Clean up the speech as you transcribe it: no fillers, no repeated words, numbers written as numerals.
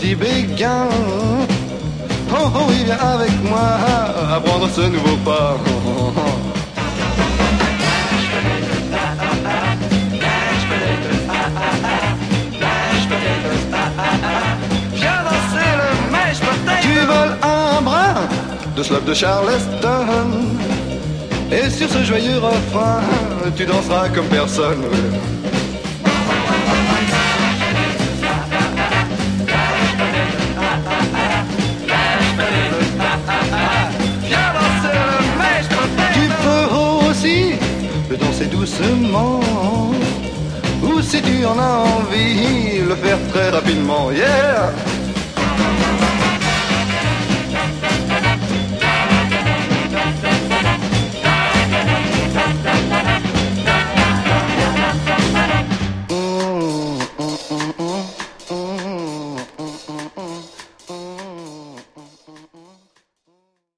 petit béguin. Oh, oh oui, viens avec moi apprendre ce nouveau pas. Viens danser le mashed potato. Tu voles un brin de slop de Charleston, et sur ce joyeux refrain, tu danseras comme personne. Viens danser le mashed potato. Tu peux aussi le danser doucement, ou si tu en as envie, le faire très rapidement. Yeah!